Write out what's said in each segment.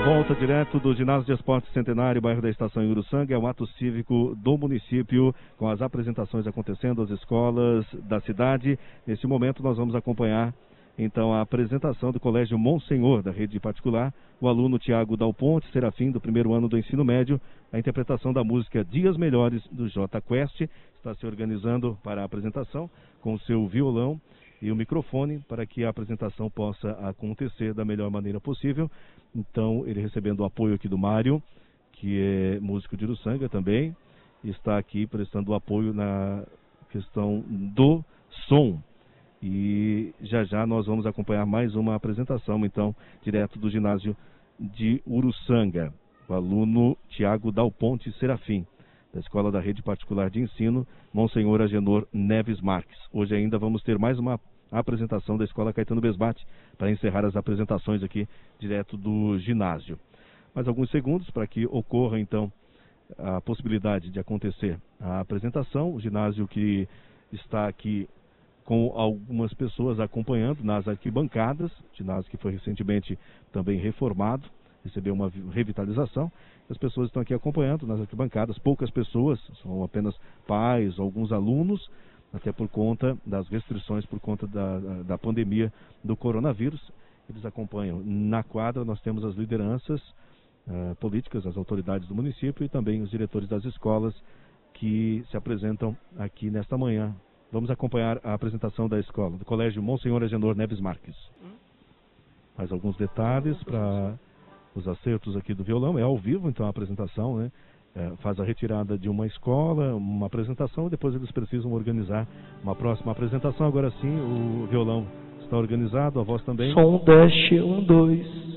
volta direto do Ginásio de Esportes Centenário, bairro da Estação em Uruçanga. É um ato cívico do município, com as apresentações acontecendo, as escolas da cidade. Neste momento nós vamos acompanhar então a apresentação do Colégio Monsenhor, da rede particular, o aluno Tiago Dal Ponte Serafim, do primeiro ano do ensino médio, a interpretação da música Dias Melhores, do J Quest. Está se organizando para a apresentação com o seu violão e o microfone para que a apresentação possa acontecer da melhor maneira possível. Então, ele recebendo o apoio aqui do Mário, que é músico de Uruçanga também, está aqui prestando apoio na questão do som. E já nós vamos acompanhar mais uma apresentação, então, direto do ginásio de Uruçanga. O aluno Tiago Dal Ponte Serafim, da Escola da Rede Particular de Ensino, Monsenhor Agenor Neves Marques. Hoje ainda vamos ter mais uma apresentação da Escola Caetano Besbate, para encerrar as apresentações aqui, direto do ginásio. Mais alguns segundos para que ocorra, então, a possibilidade de acontecer a apresentação. O ginásio que está aqui com algumas pessoas acompanhando nas arquibancadas, ginásio que foi recentemente também reformado, recebeu uma revitalização. As pessoas estão aqui acompanhando nas arquibancadas, poucas pessoas, são apenas pais, alguns alunos, até por conta das restrições, por conta da pandemia do coronavírus. Eles acompanham na quadra. Nós temos as lideranças políticas, as autoridades do município e também os diretores das escolas que se apresentam aqui nesta manhã. Vamos acompanhar a apresentação da escola, do Colégio Monsenhor Agenor Neves Marques. Mais alguns detalhes para os acertos aqui do violão. É ao vivo, então, a apresentação, né? Faz a retirada de uma escola, uma apresentação, e depois eles precisam organizar uma próxima apresentação. Agora sim, o violão está organizado, a voz também. Som, teste, 1, 2.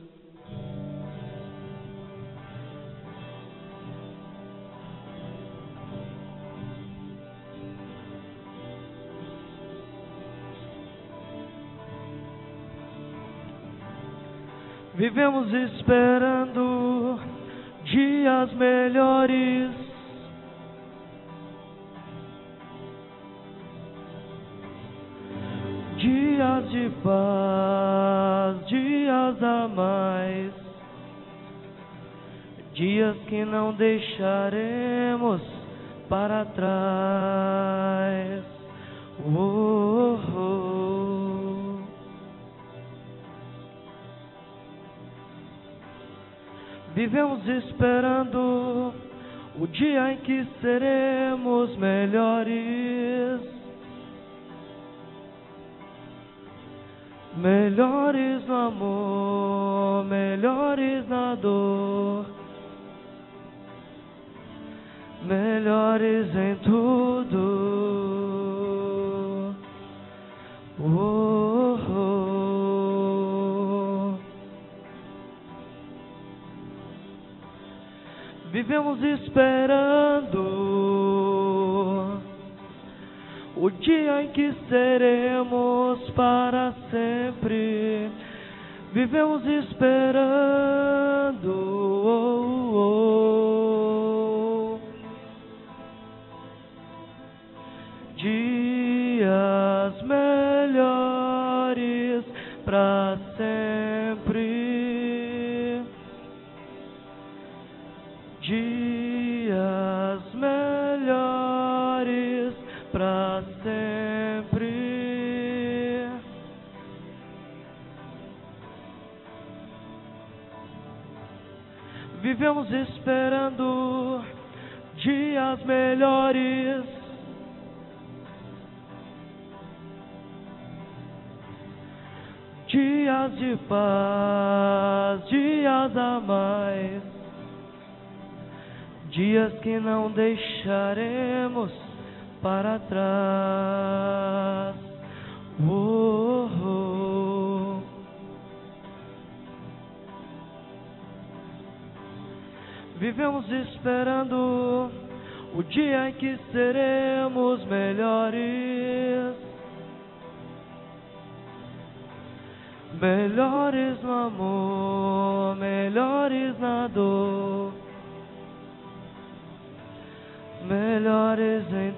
Vivemos esperando dias melhores, dias de paz, dias a mais, dias que não deixaremos para trás. Oh, oh. Vivemos esperando o dia em que seremos melhores, melhores no amor, melhores na dor, melhores em tudo. Oh, oh. Vivemos esperando o dia em que seremos para sempre. Vivemos esperando dias melhores para sempre. Dias melhores para sempre. Vivemos esperando dias melhores, dias de paz, dias a mais, dias que não deixaremos para trás. Oh, oh. Vivemos esperando o dia em que seremos melhores, melhores no amor, melhores na dor, melhores em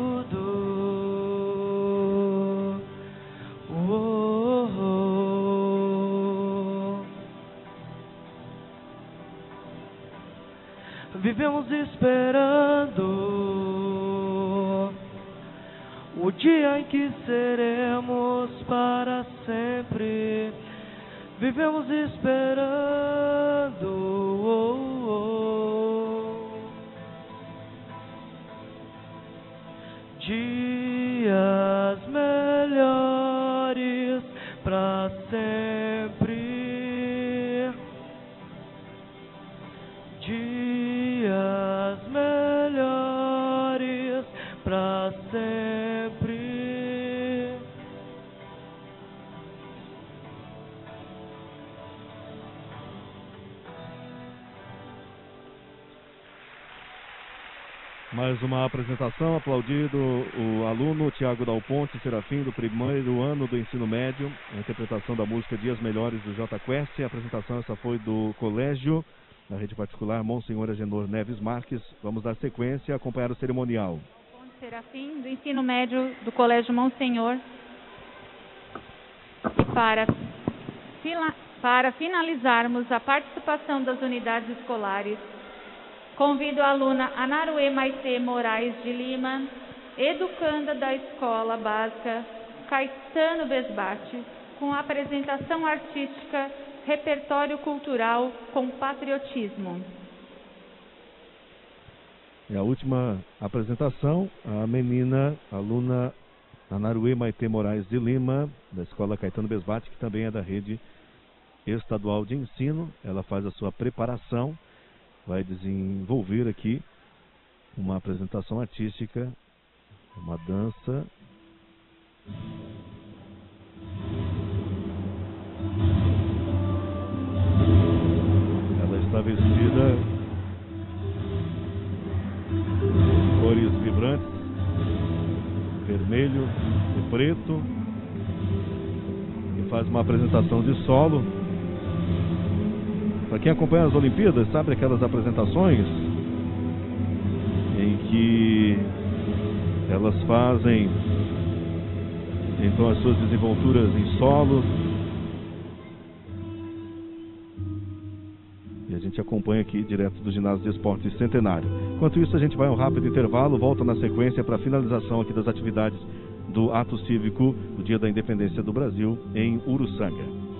tudo. Oh, oh. vivemos esperando o dia em que seremos para sempre. Vivemos esperando dias melhores para sempre. Dias melhores para sempre. Mais uma apresentação, aplaudido o aluno Tiago Dal Ponte Serafim, do primeiro ano do ensino médio, a interpretação da música Dias Melhores do J Quest. A apresentação essa foi do colégio, da rede particular Monsenhor Agenor Neves Marques. Vamos dar sequência e acompanhar o cerimonial. Ponte Serafim, do ensino médio do colégio Monsenhor. E para finalizarmos a participação das unidades escolares, convido a aluna Anaruê Maitê Moraes de Lima, educanda da Escola Básica Caetano Besbate, com a apresentação artística Repertório Cultural com Patriotismo. E a última apresentação, a menina, a aluna Anaruê Maitê Moraes de Lima, da Escola Caetano Besbate, que também é da rede estadual de ensino. Ela faz a sua preparação, vai desenvolver aqui uma apresentação artística, uma dança. Ela está vestida em cores vibrantes, vermelho e preto, e faz uma apresentação de solo. Para quem acompanha as Olimpíadas, sabe aquelas apresentações em que elas fazem então as suas desenvolturas em solo, e a gente acompanha aqui direto do Ginásio de Esportes Centenário. Enquanto isso, a gente vai a um rápido intervalo, volta na sequência para a finalização aqui das atividades do ato cívico do Dia da Independência do Brasil em Uruçanga.